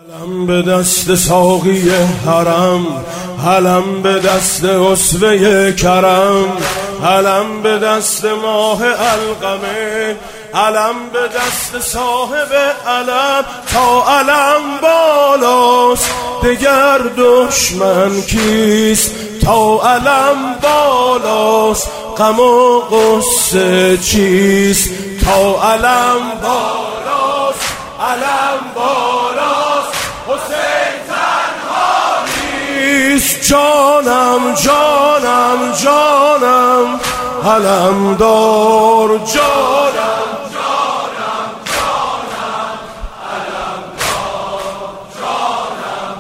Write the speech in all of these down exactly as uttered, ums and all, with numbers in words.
علم به دست ساقی حرم، علم به دست اسوه کرم، علم به دست ماه القمه، علم به دست صاحب علم. تا علم بالاست دگر دشمن کیست؟ تا علم بالاست غم و غصه چیست؟ تا علم بالاست، علم بالاست، حسین تنها نیست. جانم جانم جانم علم دار، جانم جانم جانم علم دار، جانم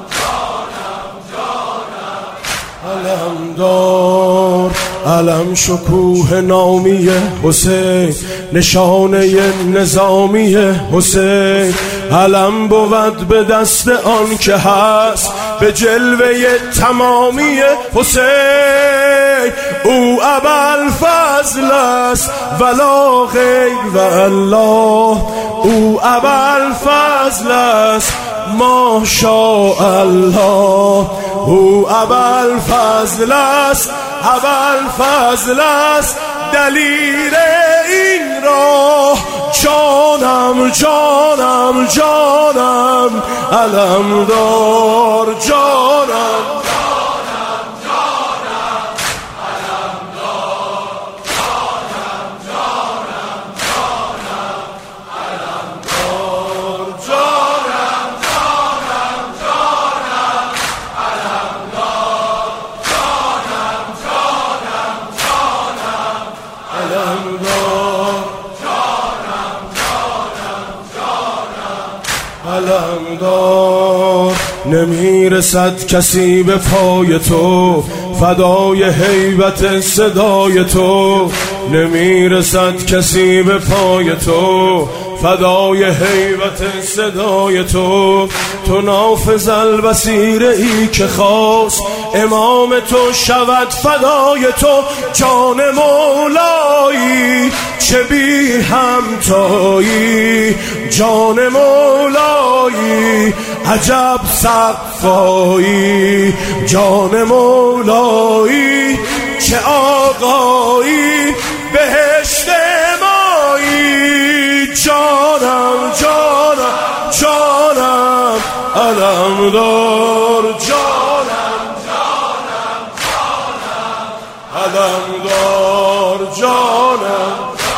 جانم جانم علم دار. علم شکوه نامی حسین، نشانه نظامی حسین. علم بود به دست آن که هست به جلوه تمامی حسین. او ابوالفضل است ولا غیر والله، او ابوالفضل است ماشاءالله. او ابوالفضل است، ابوالفضل است دلیل این راه. جانم جانم جانم علم دار، جانم جانم جانم علم دار، جانم جانم جانم علم دار، جانم جانم جانم علم دار، جانم جانم جانم علم دار، علم دار. نمیرسد کسی به پای تو، فدای هیبت صدای تو. نمیرسد کسی به پای تو، فدای هیبت صدای تو. تو نافذ البصیر ای که خواست امام تو شود فدای تو. جان مولایی چه بی همتایی، جان مولایی عجب صفایی. جان مولایی چه آقایی بهشت مایی. جانم جانم جانم علم دار، جانم جانم جانم علم دار، جانم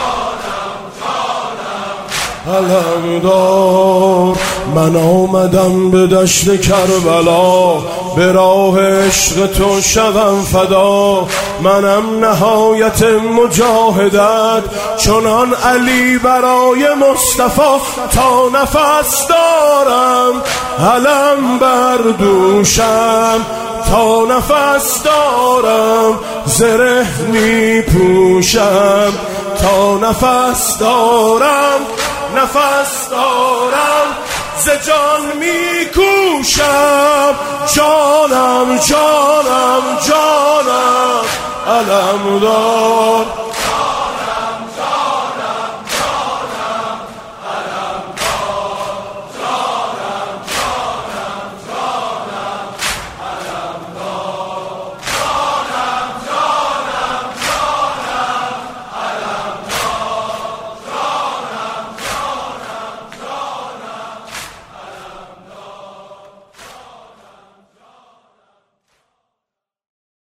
علم دار. من آمدم به دشت کربلا، به راه عشق تو شدم فدا. منم نهایت مجاهدت چنان علی برای مصطفی. تا نفس دارم علم بر دوشم، تا نفس دارم زره می پوشم. تا نفس دارم نفس دارم ز جان می کوشم. جانم جانم جانم علم دار.